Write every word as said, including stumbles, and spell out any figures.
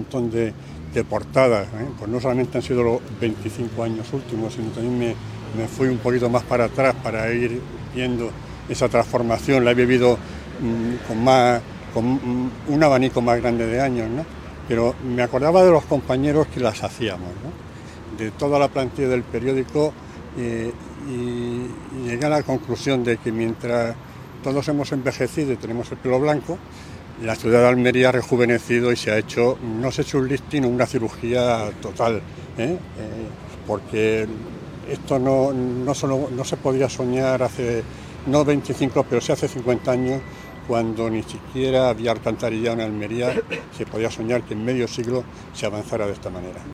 montón de, de portadas, ¿eh? Pues no solamente han sido los veinticinco años últimos, sino también me, me fui un poquito más para atrás para ir viendo esa transformación, la he vivido mmm, con, más, con un abanico más grande de años, ¿no? Pero me acordaba de los compañeros que las hacíamos, ¿no? De toda la plantilla del periódico, eh, y, y llegué a la conclusión de que mientras todos hemos envejecido y tenemos el pelo blanco, la ciudad de Almería ha rejuvenecido y se ha hecho, no se ha hecho un lifting, una cirugía total, ¿eh? Eh, porque esto no, no, solo, no se podía soñar hace, no veinticinco, pero sí hace cincuenta años, cuando ni siquiera había alcantarillado en Almería, se podía soñar que en medio siglo se avanzara de esta manera.